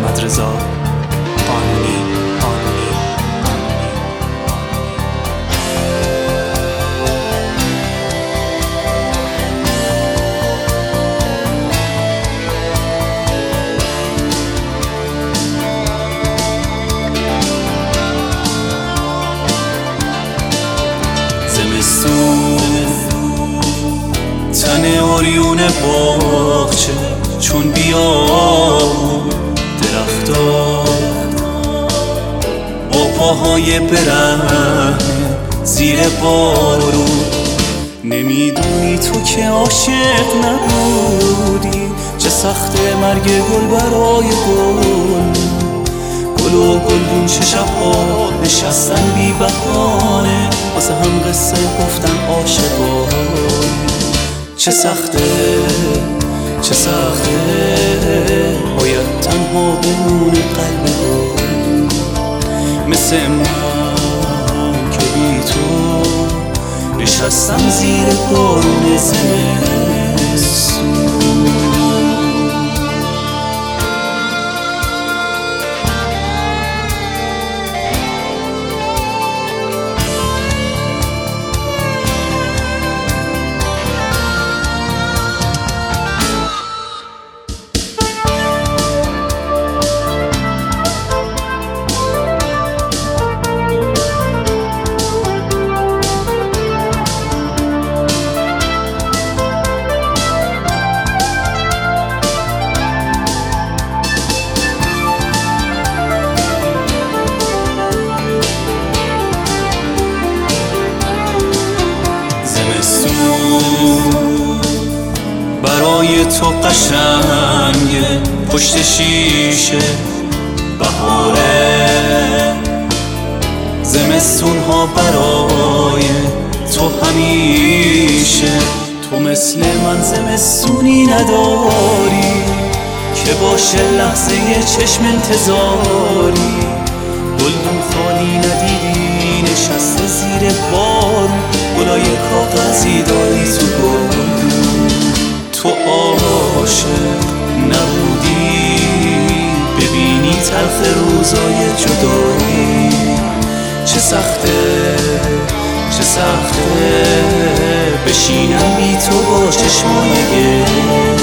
محمد رضا قانونی. تن اوریون باغچه چون بیابون درختار با پاهای برهنه زیر بارون. نمیدونی تو که عاشق نبودی چه سخته مرگ گل برای گل و گلدون چه شبها نشستن بی بهانه واسه هم قصه گفتن عاشقانه. چه سخته باید تنها بمونه قلب گل مثل من که بی تو نشستم زیر بارون زمستون. برای تو قشنگه پشت شیشه بهاره، زمستون ها برای تو همیشه. تو مثل من زمستونی نداری که باشه لحظه چشم انتظاری. گلدون خالی ندیدی نشسته زیر بارون، گلای کاغذی داری تو گلدون. تو عاشق نبودی ببینی تلخ روزای جدایی. چه سخته بشینم بی تو با چشمای گل